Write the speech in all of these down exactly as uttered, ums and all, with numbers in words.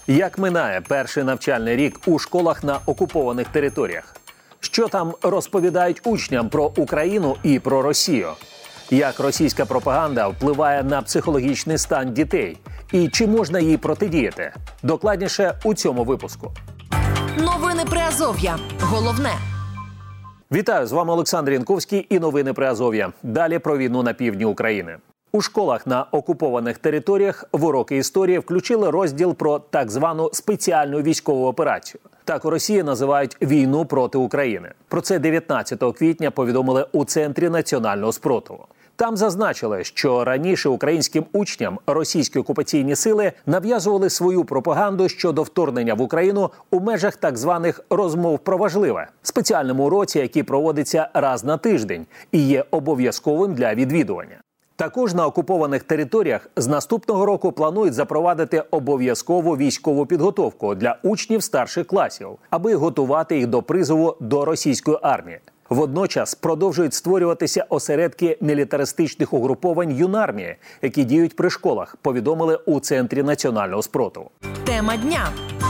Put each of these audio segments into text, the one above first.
Як минає перший навчальний рік у школах на окупованих територіях? Що там розповідають учням про Україну і про Росію? Як російська пропаганда впливає на психологічний стан дітей? І чи можна їй протидіяти? Докладніше у цьому випуску. Новини Приазов'я. Головне. Вітаю, з вами Олександр Янковський і новини Приазов'я. Далі про війну на півдні України. У школах на окупованих територіях в уроки історії включили розділ про так звану спеціальну військову операцію. Так у Росії називають війну проти України. Про це дев'ятнадцятого квітня повідомили у Центрі національного спротиву. Там зазначили, що раніше українським учням російські окупаційні сили нав'язували свою пропаганду щодо вторгнення в Україну у межах так званих «розмов про важливе» – спеціальному уроці, який проводиться раз на тиждень і є обов'язковим для відвідування. Також на окупованих територіях з наступного року планують запровадити обов'язкову військову підготовку для учнів старших класів, аби готувати їх до призову до російської армії. Водночас продовжують створюватися осередки мілітаристичних угруповань юнармії, які діють при школах, повідомили у Центрі національного спротиву. Тема дня.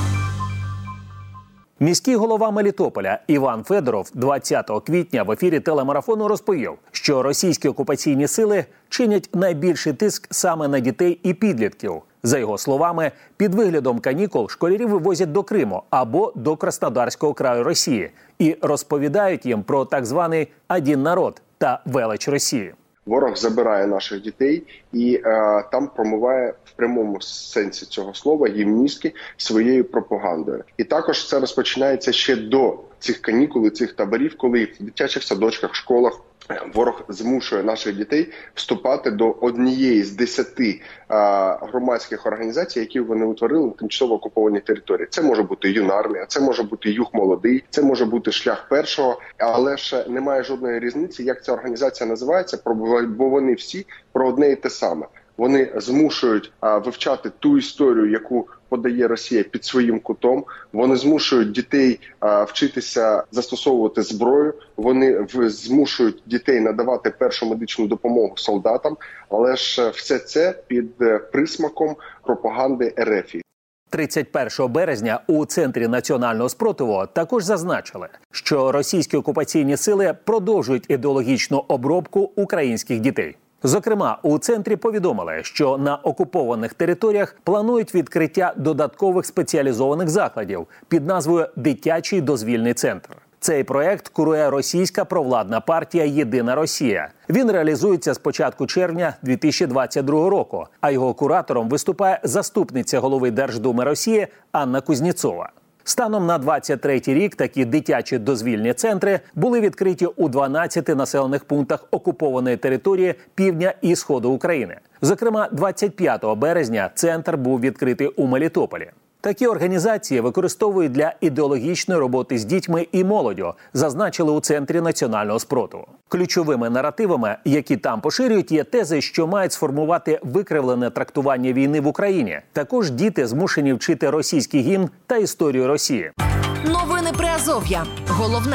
Міський голова Мелітополя Іван Федоров двадцятого квітня в ефірі телемарафону розповів, що російські окупаційні сили чинять найбільший тиск саме на дітей і підлітків. За його словами, під виглядом канікул школярів вивозять до Криму або до Краснодарського краю Росії і розповідають їм про так званий «один народ» та велич Росії. Ворог забирає наших дітей і е, там промиває в прямому сенсі цього слова їм мізки своєю пропагандою. І також це розпочинається ще до цих канікул і цих таборів, коли в дитячих садочках, школах ворог змушує наших дітей вступати до однієї з десяти е, громадських організацій, які вони утворили на тимчасово окупованій території. Це може бути юнармія, це може бути Юг молодий, це може бути шлях першого, але ж немає жодної різниці, як ця організація називається, бо вони всі про одне і те саме. Вони змушують а, вивчати ту історію, яку подає Росія під своїм кутом. Вони змушують дітей а, вчитися застосовувати зброю. Вони в, змушують дітей надавати першу медичну допомогу солдатам. Але ж все це під присмаком пропаганди РФ. тридцять першого березня у Центрі національного спротиву також зазначили, що російські окупаційні сили продовжують ідеологічну обробку українських дітей. Зокрема, у центрі повідомили, що на окупованих територіях планують відкриття додаткових спеціалізованих закладів під назвою «Дитячий дозвільний центр». Цей проект курує російська провладна партія «Єдина Росія». Він реалізується з початку червня дві тисячі двадцять другого року, а його куратором виступає заступниця голови Держдуми Росії Анна Кузнєцова. Станом на двадцять третій рік такі дитячі дозвільні центри були відкриті у дванадцяти населених пунктах окупованої території півдня і сходу України. Зокрема, двадцять п'ятого березня центр був відкритий у Мелітополі. Такі організації використовують для ідеологічної роботи з дітьми і молоддю, зазначили у Центрі національного спротиву. Ключовими наративами, які там поширюють, є тези, що мають сформувати викривлене трактування війни в Україні. Також діти змушені вчити російський гімн та історію Росії. Новини Приазов'я. Головне.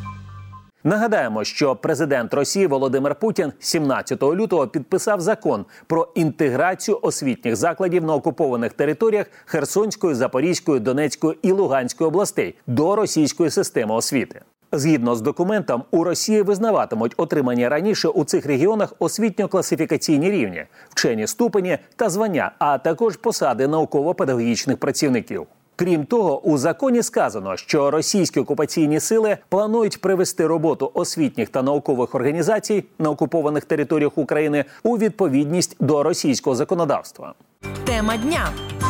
Нагадаємо, що президент Росії Володимир Путін сімнадцятого лютого підписав закон про інтеграцію освітніх закладів на окупованих територіях Херсонської, Запорізької, Донецької і Луганської областей до російської системи освіти. Згідно з документом, у Росії визнаватимуть отримані раніше у цих регіонах освітньо-класифікаційні рівні, вчені ступені та звання, а також посади науково-педагогічних працівників. Крім того, у законі сказано, що російські окупаційні сили планують привести роботу освітніх та наукових організацій на окупованих територіях України у відповідність до російського законодавства. Тема дня.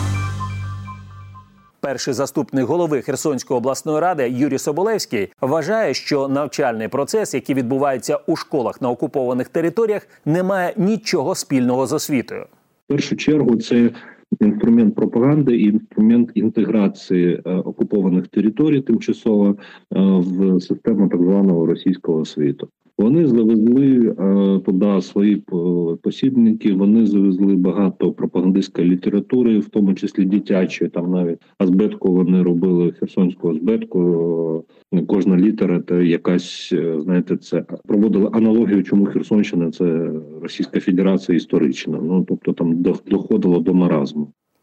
Перший заступник голови Херсонської обласної ради Юрій Соболевський вважає, що навчальний процес, який відбувається у школах на окупованих територіях, не має нічого спільного з освітою. В першу чергу це інструмент пропаганди і інструмент інтеграції е, окупованих територій тимчасово е, в систему так званого російського світу. Вони завезли е, туди свої посібники, вони завезли багато пропагандистської літератури, в тому числі дитячої, там навіть азбетку вони робили, херсонську азбетку, е, кожна літера це якась, знаєте, це проводили аналогію, чому Херсонщина – це Російська Федерація історична, ну, тобто там доходило до маразму.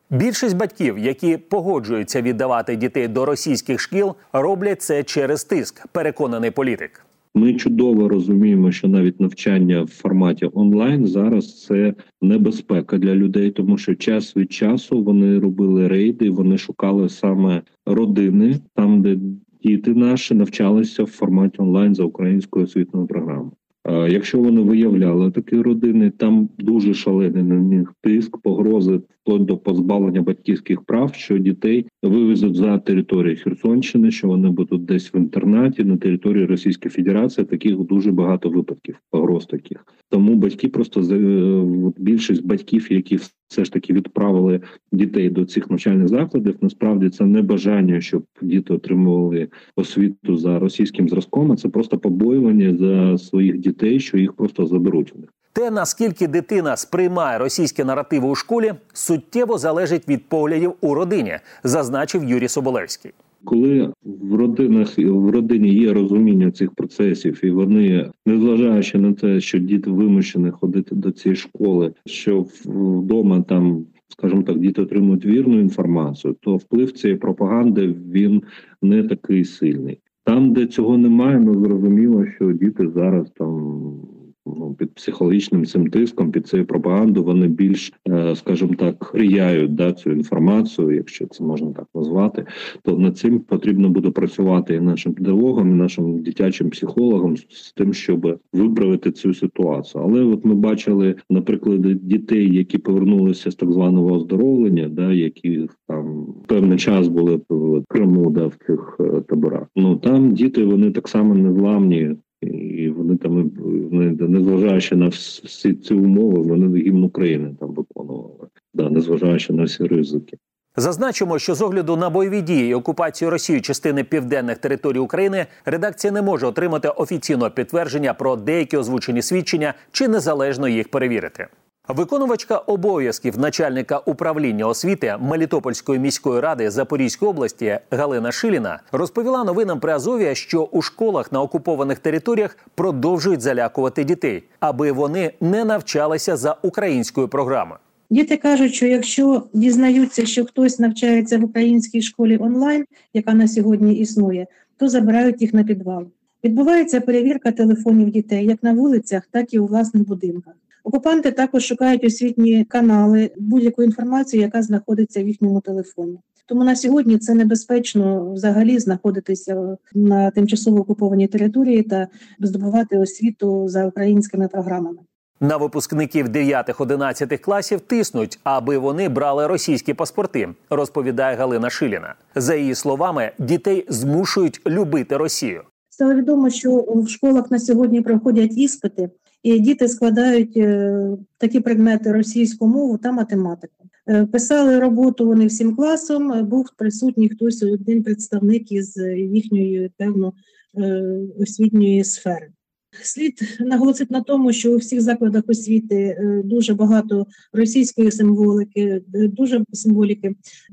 Більшість батьків, які погоджуються віддавати дітей до російських шкіл, роблять це через тиск, переконаний політик. Ми чудово розуміємо, що навіть навчання в форматі онлайн зараз це небезпека для людей, тому що час від часу вони робили рейди, вони шукали саме родини, там, де діти наші навчалися в форматі онлайн за українською освітньою програмою. Якщо вони виявляли такі родини, там дуже шалений на них тиск, погрози вплоть до позбавлення батьківських прав, що дітей вивезуть за територію Херсонщини, що вони будуть десь в інтернаті на території Російської Федерації. Таких дуже багато випадків, погроз таких. Тому батьки просто, більшість батьків, які все ж таки відправили дітей до цих навчальних закладів, насправді це не бажання, щоб діти отримували освіту за російським зразком, а це просто побоювання за своїх дітей, що їх просто заберуть у них. Те, наскільки дитина сприймає російські наративи у школі, суттєво залежить від поглядів у родині, зазначив Юрій Соболевський. Коли в родинах в родині є розуміння цих процесів, і вони, незважаючи на те, що діти вимушені ходити до цієї школи, що вдома там, скажімо так, діти отримують вірну інформацію, то вплив цієї пропаганди, він не такий сильний. Там, де цього немає, ну зрозуміло, що діти зараз там ну, під психологічним цим тиском, під цією пропагандою, вони більш, скажімо так, прияють да, цю інформацію, якщо це можна так назвати, то над цим потрібно буде працювати і нашим педагогам, і нашим дитячим психологам з тим, щоб виправити цю ситуацію. Але от ми бачили, наприклад, дітей, які повернулися з так званого оздоровлення, да, які там певний час були в Криму, да, в цих таборах. Ну там діти, вони так само незламні, і вони там, незважаючи на всі ці умови, вони гімн України там виконували, да, незважаючи на всі ризики. Зазначимо, що з огляду на бойові дії і окупацію Росією частини південних територій України, редакція не може отримати офіційного підтвердження про деякі озвучені свідчення чи незалежно їх перевірити. Виконувачка обов'язків начальника управління освіти Мелітопольської міської ради Запорізької області Галина Шиліна розповіла новинам при Азов'я, що у школах на окупованих територіях продовжують залякувати дітей, аби вони не навчалися за українською програмою. Діти кажуть, що якщо дізнаються, що хтось навчається в українській школі онлайн, яка на сьогодні існує, то забирають їх на підвал. Відбувається перевірка телефонів дітей як на вулицях, так і у власних будинках. Окупанти також шукають освітні канали, будь-яку інформацію, яка знаходиться в їхньому телефоні. Тому на сьогодні це небезпечно взагалі знаходитися на тимчасово окупованій території та здобувати освіту за українськими програмами. На випускників дев'ятих-одинадцятих класів тиснуть, аби вони брали російські паспорти, розповідає Галина Шиліна. За її словами, дітей змушують любити Росію. Стало відомо, що в школах на сьогодні проходять іспити, і діти складають е, такі предмети російську мову та математику. Е, писали роботу вони всім класом, був присутній хтось, один представник із їхньої, певно, е, освітньої сфери. Слід наголосити на тому, що у всіх закладах освіти е, дуже багато російської символики, дуже символіки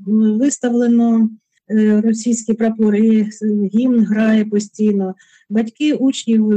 виставлено. Російські прапори, гімн грає постійно. Батьки учнів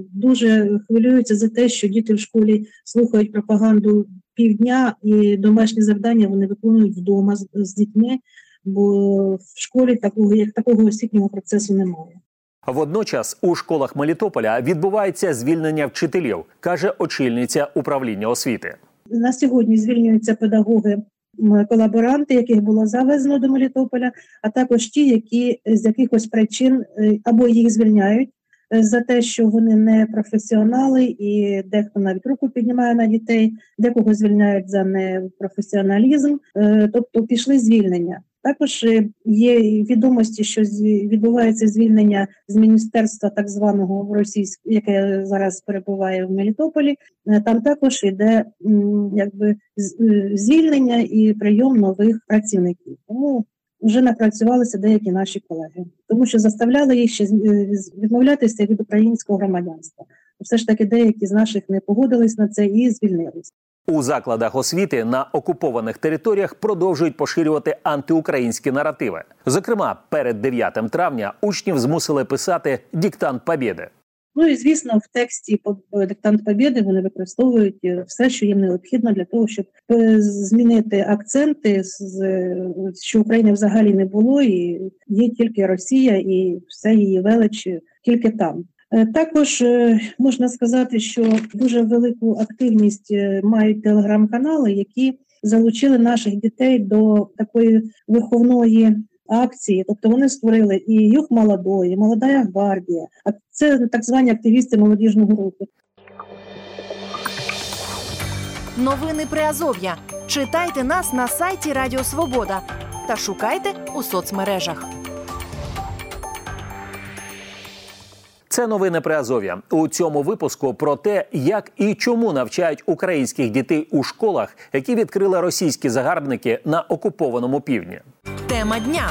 дуже хвилюються за те, що діти в школі слухають пропаганду півдня, і домашні завдання вони виконують вдома з, з дітьми, бо в школі такого, як такого освітнього процесу немає. Водночас у школах Мелітополя відбувається звільнення вчителів, каже очільниця управління освіти. На сьогодні звільнюються педагоги, колаборанти, яких було завезено до Мелітополя, а також ті, які з якихось причин або їх звільняють за те, що вони не професіонали, і дехто навіть руку піднімає на дітей, декого звільняють за непрофесіоналізм, тобто пішли звільнення. Також є відомості, що відбувається звільнення з міністерства так званого російського, яке зараз перебуває в Мелітополі. Там також йде якби звільнення і прийом нових працівників. Тому вже напрацювалися деякі наші колеги, тому що заставляли їх ще відмовлятися від українського громадянства. Все ж таки деякі з наших не погодились на це і звільнились. У закладах освіти на окупованих територіях продовжують поширювати антиукраїнські наративи. Зокрема, перед дев'ятим травня учнів змусили писати «Диктант Побєди». Ну і, звісно, в тексті «Диктант Побєди» вони використовують все, що їм необхідно для того, щоб змінити акценти, що України взагалі не було, і є тільки Росія, і все її велич тільки там. Також можна сказати, що дуже велику активність мають телеграм-канали, які залучили наших дітей до такої виховної акції. Тобто вони створили і «Юг молодой», і «Молодая гвардія». А це так звані активісти молодіжного руху. Новини Приазов'я. Читайте нас на сайті Радіо Свобода та шукайте у соцмережах. Це новини Приазов'я. У цьому випуску про те, як і чому навчають українських дітей у школах, які відкрили російські загарбники на окупованому півдні. Тема дня.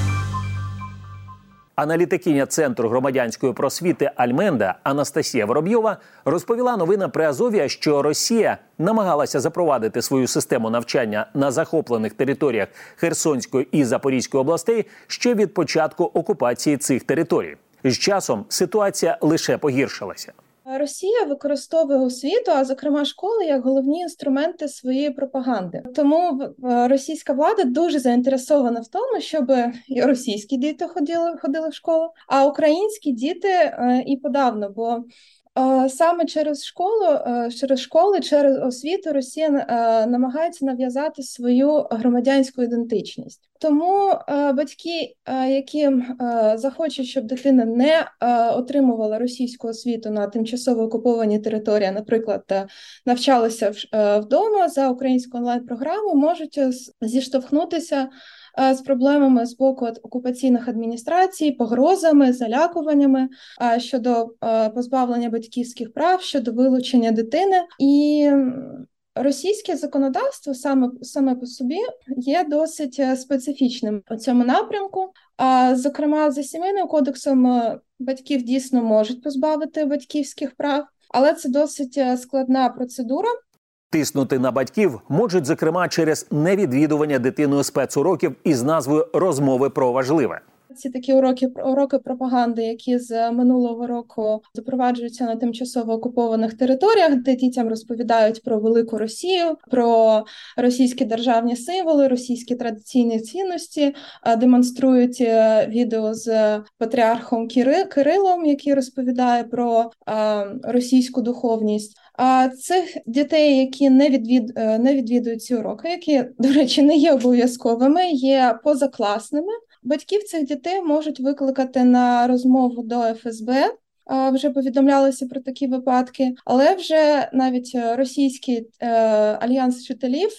Аналітикиня Центру громадянської просвіти «Альменда» Анастасія Воробйова розповіла новинам Приазов'я, що Росія намагалася запровадити свою систему навчання на захоплених територіях Херсонської і Запорізької областей ще від початку окупації цих територій. З часом ситуація лише погіршилася. Росія використовує освіту, а зокрема школи, як головні інструменти своєї пропаганди. Тому російська влада дуже заінтересована в тому, щоб і російські діти ходили, ходили в школу, а українські діти і подавно, бо саме через школу, через школи, через освіту Росія намагається нав'язати свою громадянську ідентичність. Тому батьки, які захочуть, щоб дитина не отримувала російську освіту на тимчасово окупованій території, наприклад, навчалася вдома за українську онлайн-програму, можуть зіштовхнутися з проблемами з боку окупаційних адміністрацій, погрозами, залякуваннями щодо позбавлення батьківських прав, щодо вилучення дитини. І російське законодавство саме, саме по собі є досить специфічним у цьому напрямку. Зокрема, за Сімейним кодексом батьків дійсно можуть позбавити батьківських прав, але це досить складна процедура. Тиснути на батьків можуть, зокрема, через невідвідування дитиною спецуроків із назвою «Розмови про важливе». Ці такі уроки, уроки пропаганди, які з минулого року запроваджуються на тимчасово окупованих територіях, де дітям розповідають про велику Росію, про російські державні символи, російські традиційні цінності, демонструють відео з патріархом Кирилом, який розповідає про російську духовність. А цих дітей, які не, відвід... не відвідують ці уроки, які, до речі, не є обов'язковими, є позакласними, батьків цих дітей можуть викликати на розмову до еф ес бе, вже повідомлялося про такі випадки, але вже навіть російський е, альянс вчителів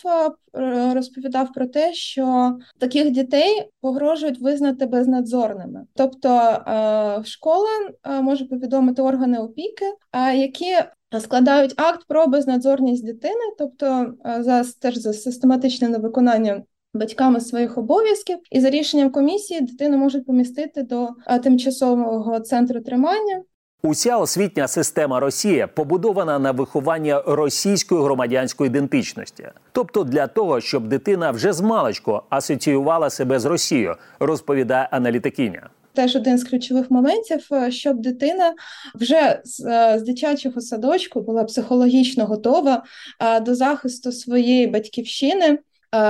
е, розповідав про те, що таких дітей погрожують визнати безнадзорними. Тобто е, школа е, може повідомити органи опіки, е, які складають акт про безнадзорність дитини, тобто за, теж за систематичне невиконання батьками своїх обов'язків, і за рішенням комісії дитину можуть помістити до тимчасового центру тримання. Уся освітня система Росії побудована на вихованні російської громадянської ідентичності. Тобто для того, щоб дитина вже змалечку асоціювала себе з Росією, розповідає аналітикиня. Теж один з ключових моментів, щоб дитина вже з, з дитячого садочку була психологічно готова до захисту своєї батьківщини,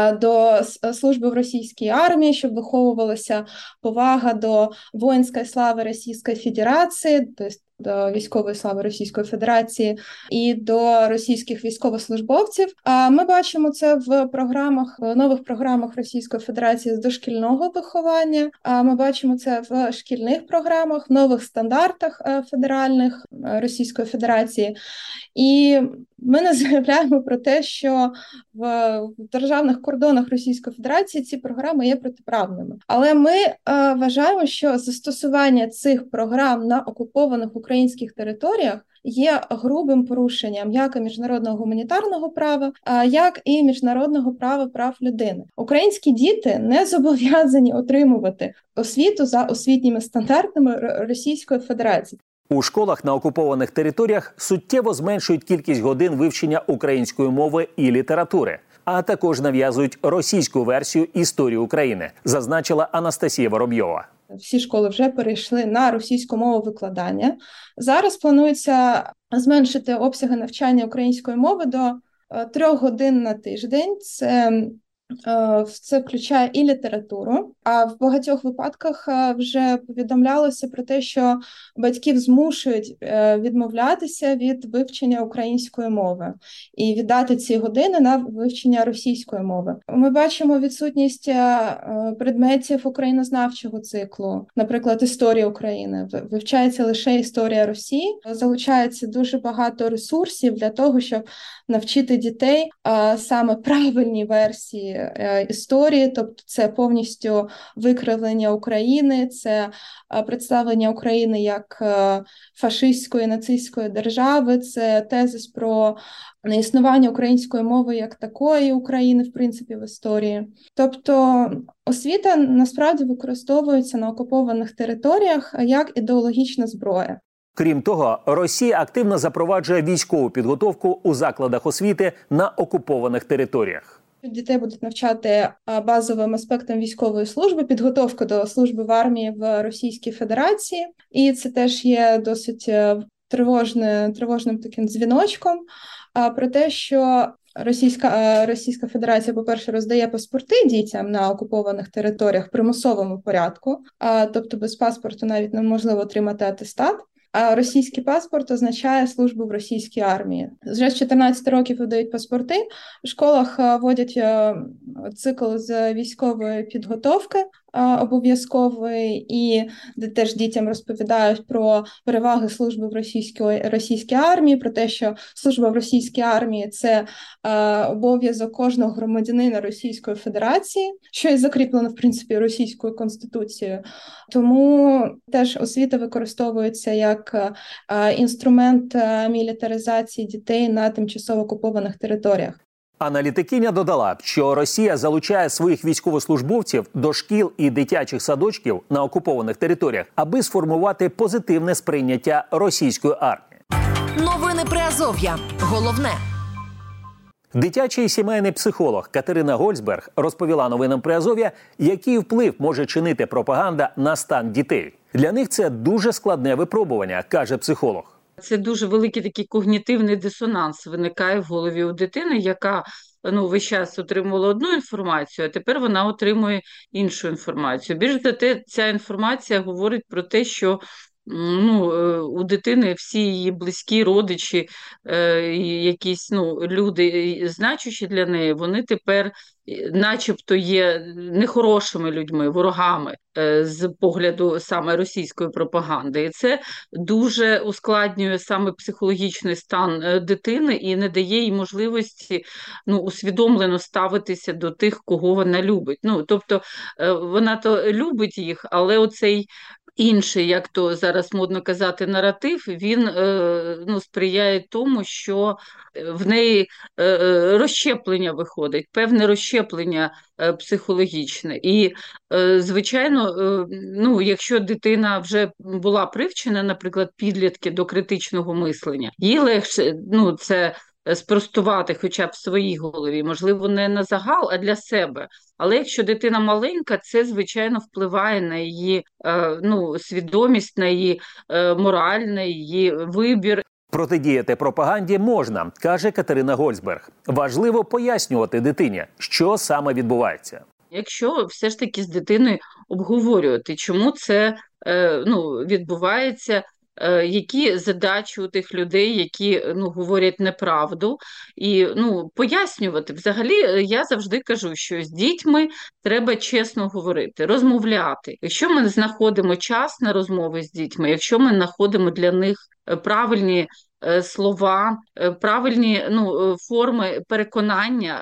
до служби в російській армії, щоб виховувалася повага до воїнської слави Російської Федерації, тобто до військової слави Російської Федерації і до російських військовослужбовців. А ми бачимо це в програмах, в нових програмах Російської Федерації з дошкільного виховання. А ми бачимо це в шкільних програмах, в нових стандартах федеральних Російської Федерації. І ми не заявляємо про те, що в державних кордонах Російської Федерації ці програми є протиправними. Але ми е, вважаємо, що застосування цих програм на окупованих українських територіях є грубим порушенням як і міжнародного гуманітарного права, як і міжнародного права прав людини. Українські діти не зобов'язані отримувати освіту за освітніми стандартами Російської Федерації. У школах на окупованих територіях суттєво зменшують кількість годин вивчення української мови і літератури, а також нав'язують російську версію історії України, зазначила Анастасія Воробйова. Всі школи вже перейшли на російську мову викладання. Зараз планується зменшити обсяги навчання української мови до трьох годин на тиждень. Це Це включає і літературу, а в багатьох випадках вже повідомлялося про те, що батьків змушують відмовлятися від вивчення української мови і віддати ці години на вивчення російської мови. Ми бачимо відсутність предметів українознавчого циклу, наприклад, історія України. Вивчається лише історія Росії. Залучається дуже багато ресурсів для того, щоб навчити дітей саме правильній версії історії, тобто це повністю викривлення України, це представлення України як фашистської, нацистської держави, це тезис про неіснування української мови як такої України, в принципі, в історії. Тобто освіта насправді використовується на окупованих територіях як ідеологічна зброя. Крім того, Росія активно запроваджує військову підготовку у закладах освіти на окупованих територіях. Дітей будуть навчати базовим аспектам військової служби, підготовка до служби в армії в Російській Федерації. І це теж є досить тривожним, тривожним таким дзвіночком про те, що Російська, Російська Федерація, по-перше, роздає паспорти дітям на окупованих територіях в примусовому порядку, тобто без паспорту навіть неможливо отримати атестат. А російський паспорт означає службу в російській армії. Вже з чотирнадцяти років видають паспорти. В школах вводять цикл з військової підготовки обов'язкової, і де теж дітям розповідають про переваги служби в російській, російській армії, про те, що служба в російській армії – це е, обов'язок кожного громадянина Російської Федерації, що і закріплено, в принципі, Російською Конституцією. Тому теж освіта використовується як е, інструмент мілітаризації дітей на тимчасово окупованих територіях. Аналітикиня додала, що Росія залучає своїх військовослужбовців до шкіл і дитячих садочків на окупованих територіях, аби сформувати позитивне сприйняття російської армії. Новини Приазов'я. Головне. Дитячий сімейний психолог Катерина Гольцберг розповіла новинам Приазов'я, який вплив може чинити пропаганда на стан дітей. Для них це дуже складне випробування, каже психолог. Це дуже великий такий когнітивний дисонанс виникає в голові у дитини, яка ну, весь час отримувала одну інформацію, а тепер вона отримує іншу інформацію. Більш за те, ця інформація говорить про те, що ну, у дитини всі її близькі родичі, е, якісь ну, люди, значущі для неї, вони тепер начебто є нехорошими людьми, ворогами е, з погляду саме російської пропаганди. І це дуже ускладнює саме психологічний стан е, дитини і не дає їй можливості ну, усвідомлено ставитися до тих, кого вона любить. Ну, тобто е, вона то любить їх, але оцей інший, як то зараз модно казати, наратив, він е, ну, сприяє тому, що в неї е, розщеплення виходить, певне розщеплення е, психологічне. І, е, звичайно, е, ну, якщо дитина вже була привчена, наприклад, підлітки до критичного мислення, їй легше ну, це спростувати хоча б в своїй голові, можливо, не на загал, а для себе. Але якщо дитина маленька, це, звичайно, впливає на її е, ну, свідомість, на її е, мораль, на її вибір. Протидіяти пропаганді можна, каже Катерина Гольцберг. Важливо пояснювати дитині, що саме відбувається. Якщо все ж таки з дитиною обговорювати, чому це е, ну, відбувається, які задачі у тих людей, які ну, говорять неправду, і ну, пояснювати. Взагалі, я завжди кажу, що з дітьми треба чесно говорити, розмовляти. Якщо ми знаходимо час на розмови з дітьми, якщо ми знаходимо для них правильні слова, правильні ну, форми переконання,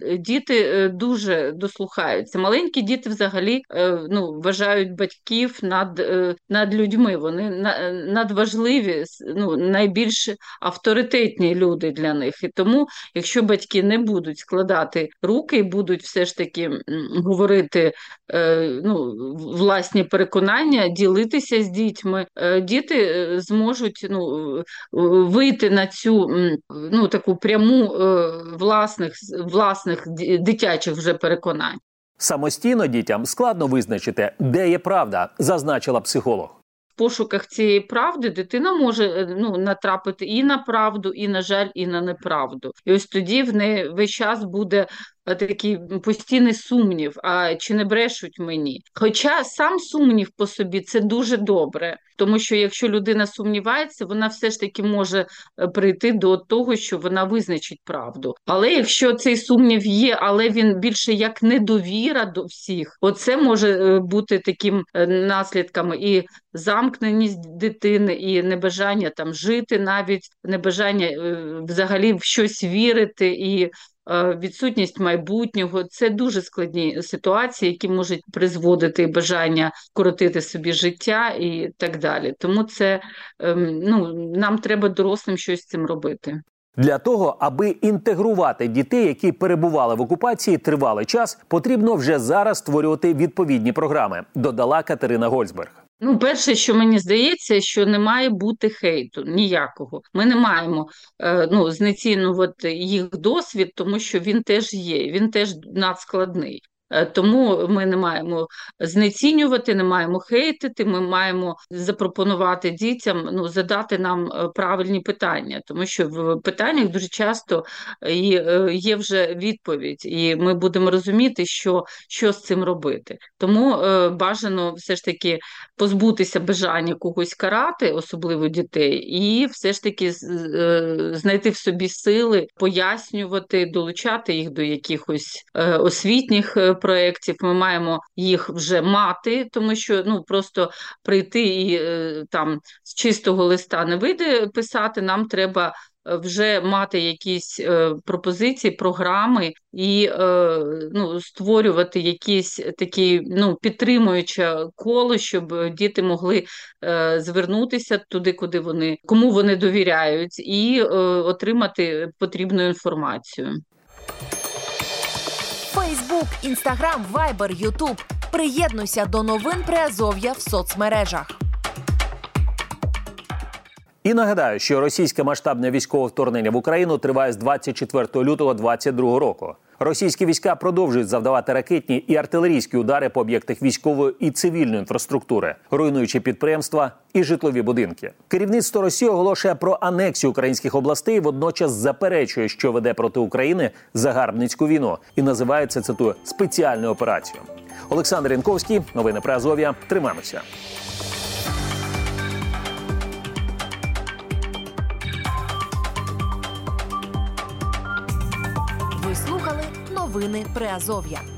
діти дуже дослухаються. Маленькі діти взагалі ну, вважають батьків над, над людьми, вони надважливі, ну, найбільш авторитетні люди для них. І тому, якщо батьки не будуть складати руки і будуть все ж таки говорити ну, власні переконання, ділитися з дітьми, діти зможуть ну, вийти на цю ну, таку пряму власних, власних дитячих вже переконань. Самостійно дітям складно визначити, де є правда, зазначила психолог. В пошуках цієї правди дитина може ну, натрапити і на правду, і, на жаль, і на неправду. І ось тоді в неї весь час буде такий постійний сумнів, а чи не брешуть мені. Хоча сам сумнів по собі – це дуже добре, тому що якщо людина сумнівається, вона все ж таки може прийти до того, що вона визначить правду. Але якщо цей сумнів є, але він більше як недовіра до всіх, оце може бути таким наслідком і замкненість дитини, і небажання там жити навіть, небажання взагалі в щось вірити, і відсутність майбутнього. Це дуже складні ситуації, які можуть призводити бажання коротити собі життя і так далі. Тому це, ну, нам треба дорослим щось з цим робити. Для того, аби інтегрувати дітей, які перебували в окупації тривалий час, потрібно вже зараз створювати відповідні програми, додала Катерина Гольцберг. Ну, перше, що мені здається, що не має бути хейту ніякого. Ми не маємо е, ну, знецінювати їх досвід, тому що він теж є, він теж надскладний. Тому ми не маємо знецінювати, не маємо хейтити, ми маємо запропонувати дітям, ну, задати нам правильні питання, тому що в питаннях дуже часто є вже відповідь, і ми будемо розуміти, що, що з цим робити. Тому е, бажано все ж таки позбутися бажання когось карати, особливо дітей, і все ж таки е, знайти в собі сили, пояснювати, долучати їх до якихось е, освітніх проєктів. Ми маємо їх вже мати, тому що ну просто прийти і е, там з чистого листа не вийде писати, нам треба вже мати якісь е, пропозиції, програми і е, ну, створювати якісь такі ну, підтримуюче коло, щоб діти могли е, звернутися туди, куди вони, кому вони довіряють, і е, отримати потрібну інформацію. Фейсбук, Інстаграм, Вайбер, Ютуб. Приєднуйся до новин Приазов'я в соцмережах. І нагадаю, що російське масштабне військове вторгнення в Україну триває з двадцять четвертого лютого двадцять другого року. Російські війська продовжують завдавати ракетні і артилерійські удари по об'єктах військової і цивільної інфраструктури, руйнуючи підприємства і житлові будинки. Керівництво Росії оголошує про анексію українських областей, водночас заперечує, що веде проти України загарбницьку війну і називає це, цитую, спеціальною операцією. Олександр Янковський, новини Приазов'я. Тримаємося. Ви слухали новини Приазов'я.